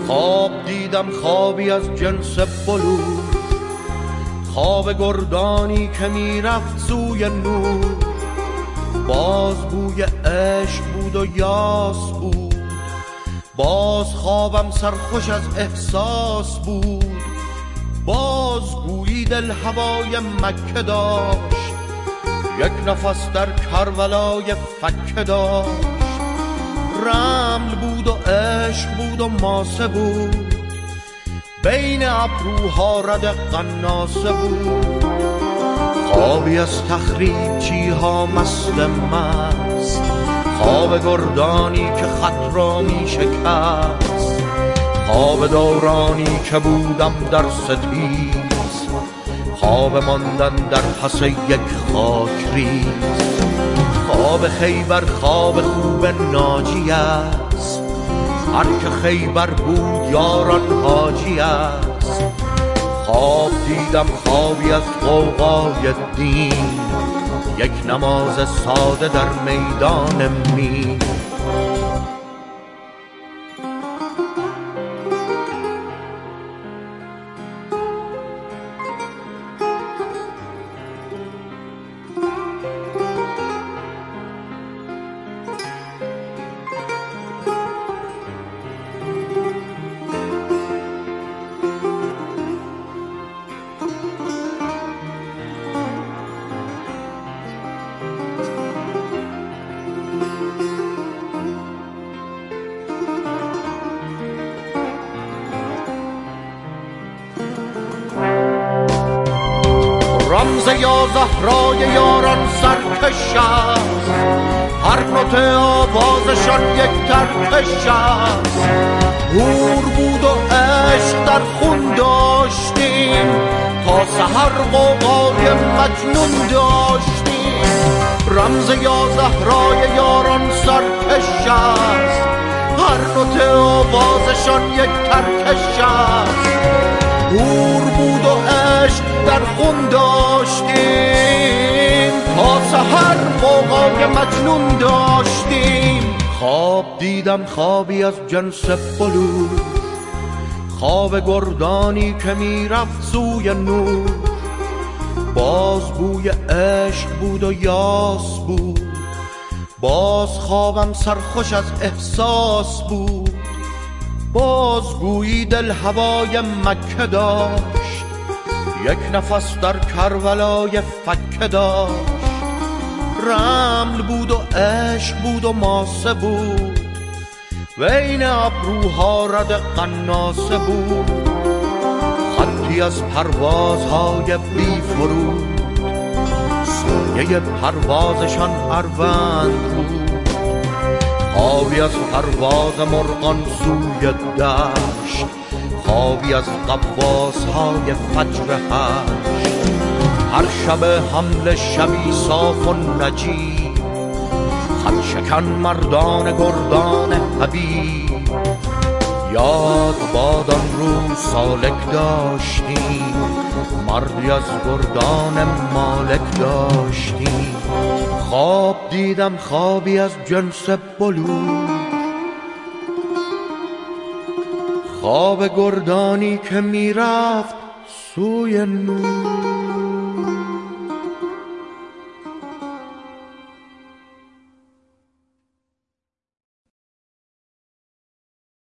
خواب دیدم خوابی از جنس بلور، خواب گردانی که میرفت سوی نور. باز بوی عشق بود و یاس بود، باز خوابم سرخوش از احساس بود. باز گویی دل هوای مکه داشت، یک نفس در کربلای فکه داشت. رمل بود و عشق بود و ماسه بود، بین ابروها رد قناسه بود. خوابی از تخریب چیها مست مست، خواب گردانی که خط را می شکست. خواب دورانی که بودم در ستیز، خواب ماندن در پس یک خاک ریز. خواب خیبر خواب خوب ناجی است، هر که خیبر بود یاران حاجی است. خواب دیدم خوابی از غوغای دین، یک نماز ساده در میدان مین. رمز یا زهرای یاران سرکش است، هر نوت آوازشان یک ترکش است. هور بود و عشق در خون داشتیم، تا سحر غوغای مجنون داشتیم. رمز یا زهرای یاران سرکش است، هر نوت آوازشان یک ترکش است. هور بود و عشق در خون داشتیم، تا سحر غوغای مجنون داشتیم. خواب دیدم خوابی از جنس بلور، خواب گردانی که میرفت سوی نور. باز بوی عشق بود و یاس بود، باز خوابم سرخوش از احساس بود. باز گویی دل هوای مکه داشت، یک نفس در کربلای فکه داشت. رمل بود و عشق بود و ماسه بود، بین ابروها رد قناسه بود. خطی از پروازهای بی فرود، سایه پروازشان اروند بود. خوابی از پرواز مرغان سوی دشت، خوابی از غواص های فجر هشت. هر شب حمل شبی صاف و نجیب، خط شکن مردان گردان حبیب. یاد باد آن روز سالک داشتیم، مردی از گردان مالک داشتیم. خواب دیدم خوابی از جنس بلور، خواب گردانی که میرفت سوی نور.